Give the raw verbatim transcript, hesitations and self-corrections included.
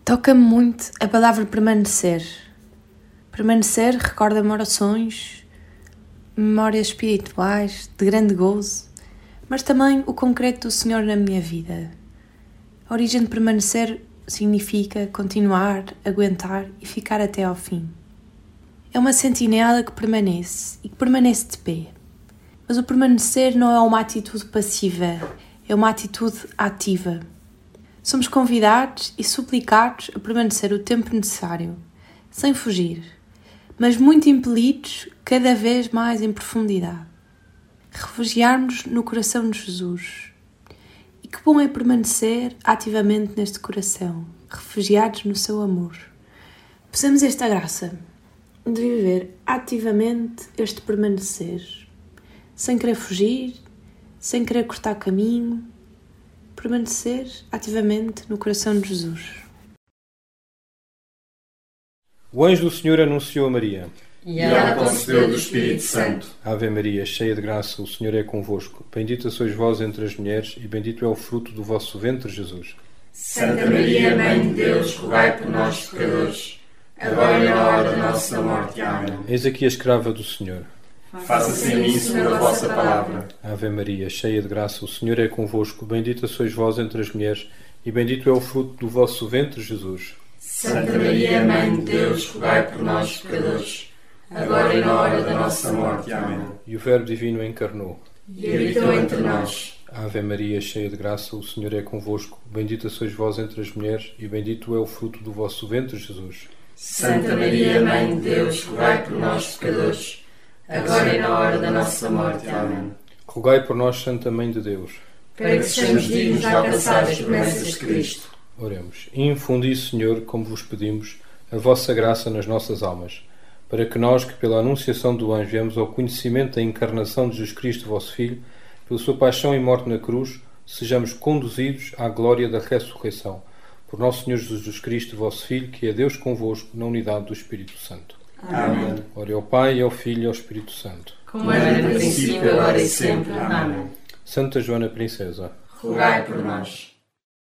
Toca-me muito a palavra permanecer. Permanecer recorda-me orações, memórias espirituais, de grande gozo, mas também o concreto do Senhor na minha vida. A origem de permanecer significa continuar, aguentar e ficar até ao fim. É uma sentinela que permanece e que permanece de pé. Mas o permanecer não é uma atitude passiva, é uma atitude ativa. Somos convidados e suplicados a permanecer o tempo necessário, sem fugir, mas muito impelidos cada vez mais em profundidade. Refugiarmos no coração de Jesus. E que bom é permanecer ativamente neste coração, refugiados no seu amor. Peçamos esta graça de viver ativamente este permanecer, sem querer fugir, sem querer cortar caminho, permanecer ativamente no coração de Jesus. O anjo do Senhor anunciou a Maria. E ela concebeu do Espírito Santo. Ave Maria, cheia de graça, o Senhor é convosco. Bendita sois vós entre as mulheres, e bendito é o fruto do vosso ventre, Jesus. Santa Maria, Mãe de Deus, rogai por nós, pecadores, agora e na hora da nossa morte. Amém. Eis aqui a escrava do Senhor. Faça-se em mim segundo a vossa palavra. Ave Maria, cheia de graça, o Senhor é convosco. Bendita sois vós entre as mulheres, e bendito é o fruto do vosso ventre, Jesus. Santa Maria, Mãe de Deus, rogai por nós, pecadores, agora e na hora da nossa morte. Amém. E o Verbo Divino encarnou. E habitou entre nós. Ave Maria, cheia de graça, o Senhor é convosco. Bendita sois vós entre as mulheres, e bendito é o fruto do vosso ventre, Jesus. Santa Maria, Mãe de Deus, rogai por nós, pecadores, agora e na hora da nossa morte. Amém. Rogai por nós, Santa Mãe de Deus, para que sejamos dignos de alcançar as promessas de Cristo. Oremos. Infundi, Senhor, como vos pedimos, a vossa graça nas nossas almas, para que nós, que pela anunciação do anjo viemos ao conhecimento da encarnação de Jesus Cristo, vosso Filho, pela sua paixão e morte na cruz, sejamos conduzidos à glória da ressurreição. Por nosso Senhor Jesus Cristo, vosso Filho, que é Deus convosco, na unidade do Espírito Santo. Amém. Ore ao Pai, e ao Filho e ao Espírito Santo. Como era no princípio, agora e sempre. Amém. Santa Joana Princesa, rogai por nós.